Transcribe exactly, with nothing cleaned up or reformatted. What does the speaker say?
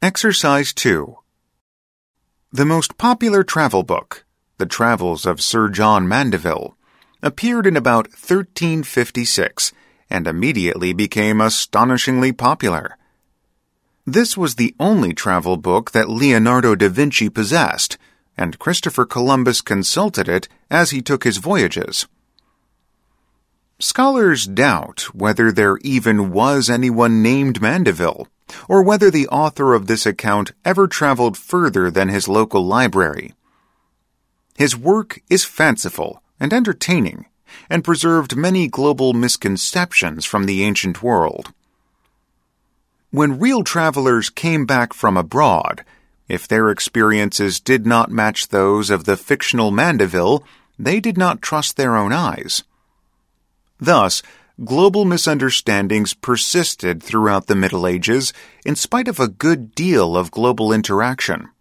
Exercise two. The most popular travel book, The Travels of Sir John Mandeville, appeared in about thirteen fifty-six and immediately became astonishingly popular. This was the only travel book that Leonardo da Vinci possessed, and Christopher Columbus consulted it as he took his voyages. Scholars doubt whether there even was anyone named Mandeville, or whether the author of this account ever traveled further than his local library. His work is fanciful and entertaining, and preserved many global misconceptions from the ancient world. When real travelers came back from abroad, if their experiences did not match those of the fictional Mandeville, they did not trust their own eyes. Thus, global misunderstandings persisted throughout the Middle Ages in spite of a good deal of global interaction.